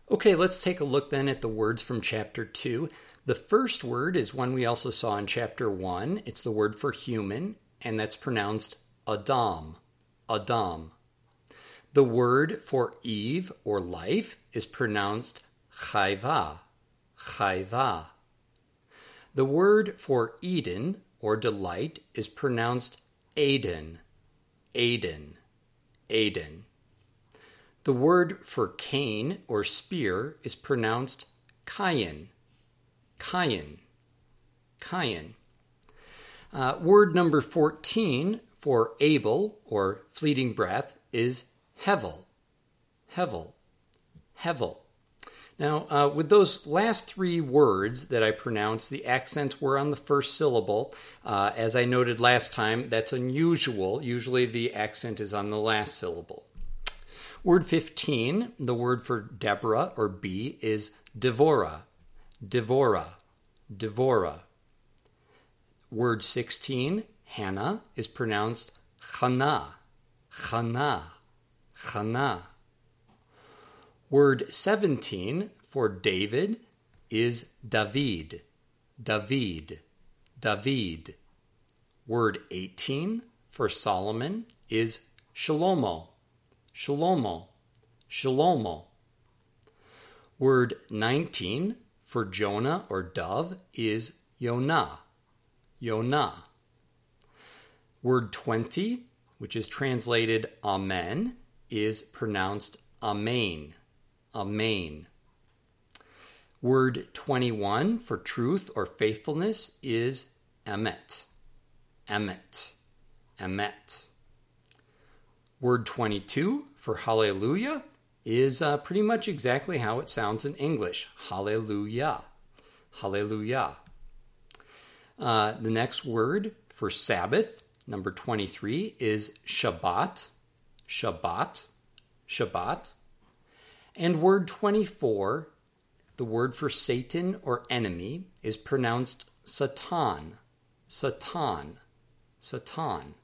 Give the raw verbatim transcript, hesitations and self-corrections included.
Okay, let's take a look then at the words from chapter two. The first word is one we also saw in chapter one. It's the word for human, and that's pronounced Adam. Adam. The word for Eve or life is pronounced Chayva. Chayva. The word for Eden or delight is pronounced Aden. Aden. Aden. The word for cane or spear is pronounced Cain. Cain. Cain. Uh, word number fourteen for able or fleeting breath is Hevel. Hevel. Hevel. Now, uh, with those last three words that I pronounced, the accents were on the first syllable. Uh, as I noted last time, that's unusual. Usually the accent is on the last syllable. Word fifteen, the word for Deborah or bee is Devora. Devora. Devora. Word sixteen, Hannah, is pronounced Chana. Chana. Chana. Word seventeen for David is David. David. David. Word eighteen for Solomon is Shalomo. Shalomo. Shalomo. Word nineteen for Jonah or dove is Yonah. Yonah. Word twenty, which is translated Amen, is pronounced Amen. Amen. Word twenty-one for truth or faithfulness is Emet. Emet. Emet. Word twenty-two for hallelujah is uh, pretty much exactly how it sounds in English. Hallelujah. Hallelujah. Uh, the next word for Sabbath, number twenty-three, is Shabbat. Shabbat. Shabbat. And word twenty-four, the word for Satan or enemy, is pronounced Satan. Satan. Satan.